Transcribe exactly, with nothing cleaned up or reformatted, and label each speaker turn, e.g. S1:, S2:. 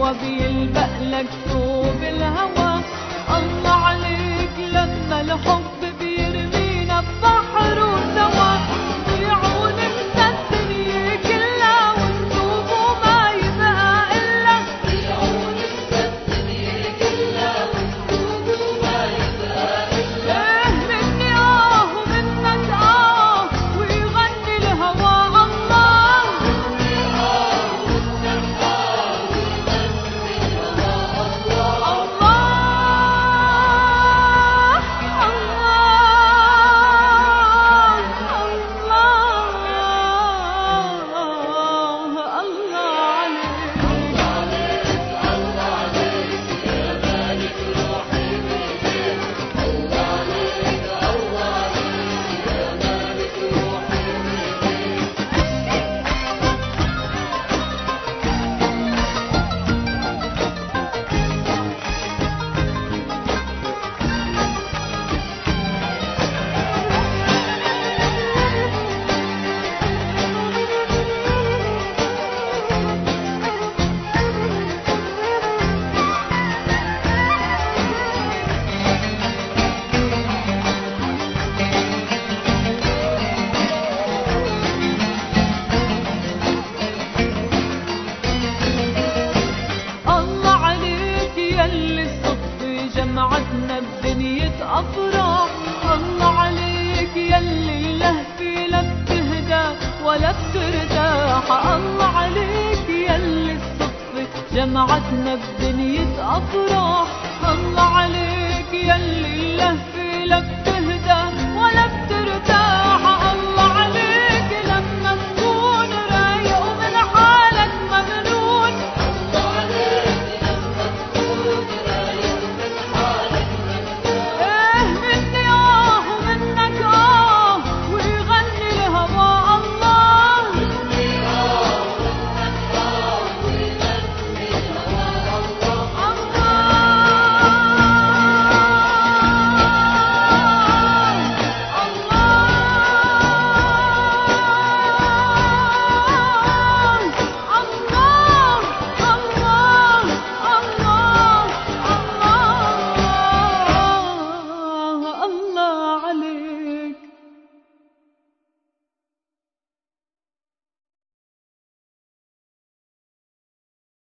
S1: الهوى بيلبق لك ثوب الهوى. الله عليك لما الحب بيرمينا ببحره سوا، ضيعوا ننسى الدنيا كلها ونتوب وما يبقى إلا. ضيعوا ننسى الدنيا كلها ونتوب وما يبقى إلا. إيه مني آه ومنك آه ويغني الهوى الله. مني آه ومنك آه ويغني الهوى الله. الله جمعتنا بدنيا أفراح. الله عليك يلي اللهفة لا بتهدى ولا بترتاح. الله عليك يلي الصدفة جمعتنا